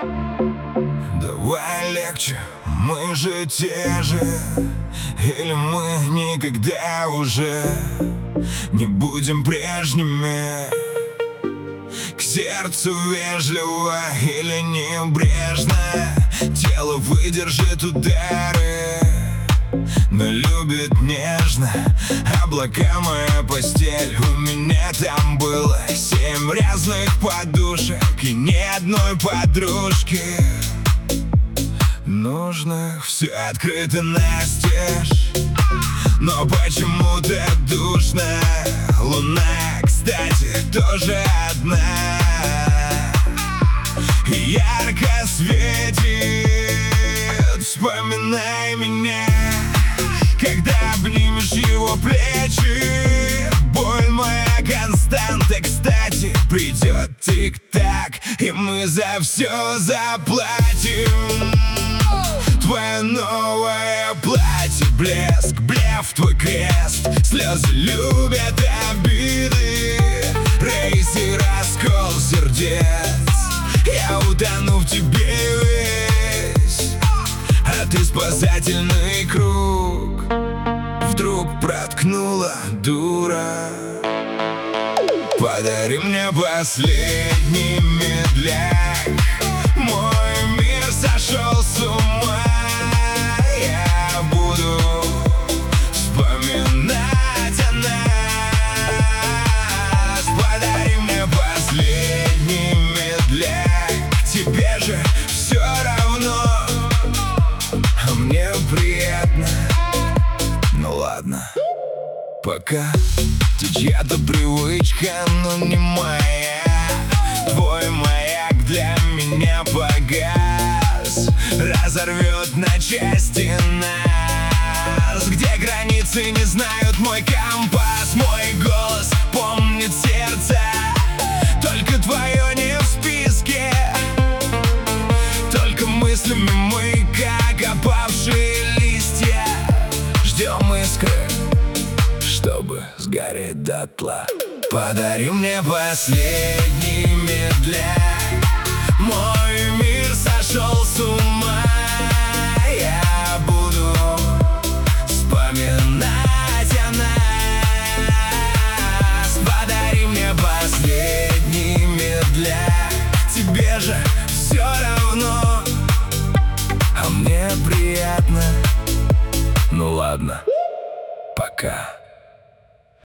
Давай легче, мы же те же. Или мы никогда уже не будем прежними. К сердцу вежливо или небрежно. Тело выдержит удары, но любит нежно. Облака моя постель. У меня там было 7 разных подушек и ни одной подружки. Нужно все открыто настежь, но почему так душно? Луна, кстати, тоже одна, и ярко светит. Вспоминай меня, когда обнимешь его плечи. Боль моя константа, кстати. Придет тик-так, и мы за все заплатим. Твое новое платье, блеск, блеф, твой крест. Слезы любят обиды, рейс и раскол сердец. Я утону в тебе весь, а ты спасательный круг вдруг проткнула дура. Подари мне последний медляк. Мой мир сошел с ума. Я буду вспоминать о нас. Подари мне последний медляк. Тебе же все равно, а мне приятно. Ну ладно, пока. Ты чья-то привычка, но не моя. Твой маяк для меня погас, разорвет на части нас. Где границы не знают мой компас. Мой голос помнит сердце, только твое не в списке. Только мыслями мы, как опавшие листья, ждем искры, чтобы сгореть дотла. Подари мне последний медляк. Мой мир сошел с ума.